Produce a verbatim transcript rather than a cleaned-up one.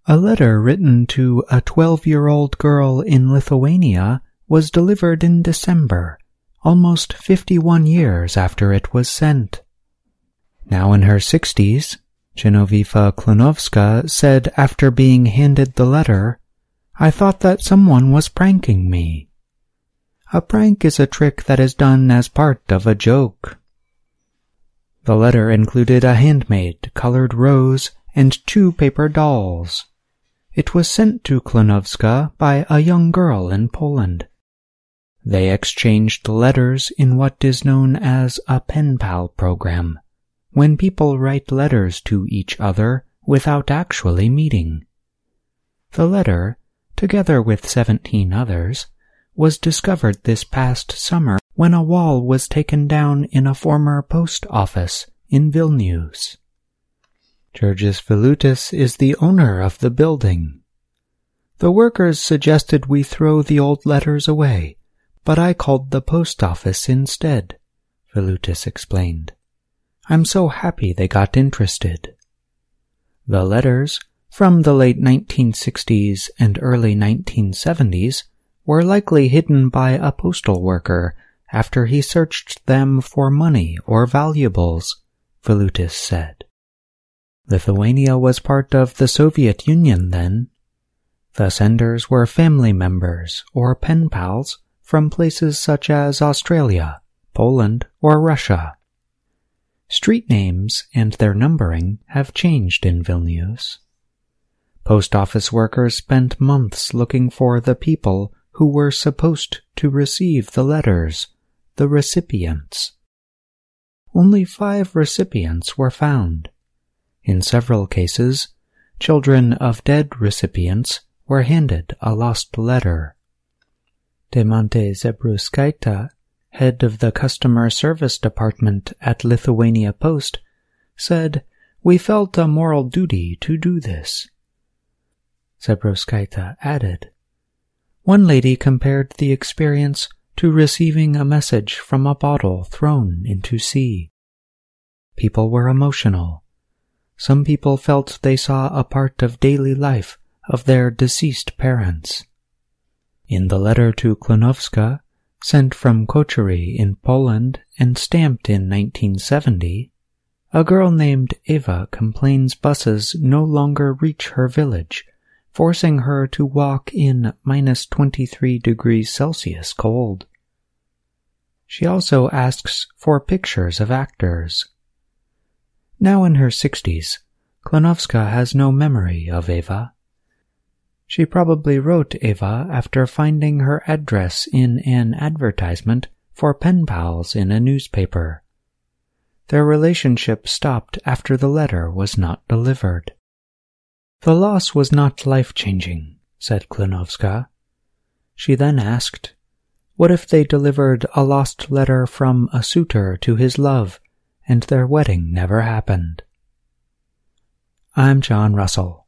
A letter written to a twelve-year-old girl in Lithuania was delivered in December, almost fifty-one years after it was sent. Now in her sixties, Genovefa Klonovska said after being handed the letter, "I thought that someone was pranking me." A prank is a trick that is done as part of a joke. The letter included a handmade colored rose and two paper dolls. It was sent to Klonovska by a young girl in Poland. They exchanged letters in what is known as a pen pal program, when people write letters to each other without actually meeting. The letter, together with seventeen others, was discovered this past summer when a wall was taken down in a former post office in Vilnius. Georgis Vilutis is the owner of the building. The workers suggested we throw the old letters away, but I called the post office instead, Vilutis explained. I'm so happy they got interested. The letters, from the late nineteen sixties and early nineteen seventies, were likely hidden by a postal worker after he searched them for money or valuables, Vilutis said. Lithuania was part of the Soviet Union then. The senders were family members or pen pals from places such as Australia, Poland, or Russia. Street names and their numbering have changed in Vilnius. Post office workers spent months looking for the people who were supposed to receive the letters, the recipients. Only five recipients were found. In several cases, children of dead recipients were handed a lost letter. Deimantė Zebruskaitė, head of the customer service department at Lithuania Post, said, "We felt a moral duty to do this." Zebruskaitė added, "One lady compared the experience to receiving a message from a bottle thrown into sea. People were emotional. Some people felt they saw a part of daily life of their deceased parents." In the letter to Klonovska, sent from Kočary in Poland and stamped in nineteen seventy, a girl named Eva complains buses no longer reach her village, forcing her to walk in minus twenty-three degrees Celsius cold. She also asks for pictures of actors. Now in her sixties, Klonovska has no memory of Eva. She probably wrote Eva after finding her address in an advertisement for pen pals in a newspaper. Their relationship stopped after the letter was not delivered. "The loss was not life-changing," said Klonovska. She then asked, "What if they delivered a lost letter from a suitor to his love, and their wedding never happened?" I'm John Russell.